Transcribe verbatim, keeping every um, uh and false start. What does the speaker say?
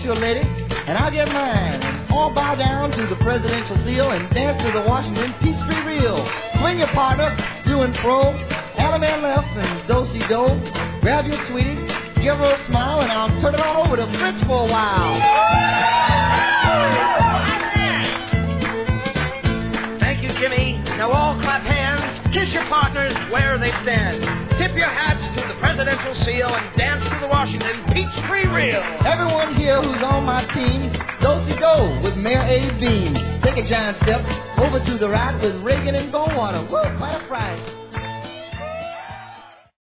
get your lady, and I'll get mine. All bow down to the presidential seal and dance to the Washington Peachtree Reel. Swing your partner, to and fro, Alabama left and do-si-do. Grab your sweetie, give her a smile, and I'll turn it on over to Fritz for a while. Thank you, Jimmy. Now all clap hands, kiss your partners where they stand. Tip your hats to the presidential seal and dance to the Washington Peachtree Reel. Everyone here who's on my team, do-si-do with Mayor Abe Beam. Take a giant step over to the right with Reagan and Goldwater. Woo, quite a fright.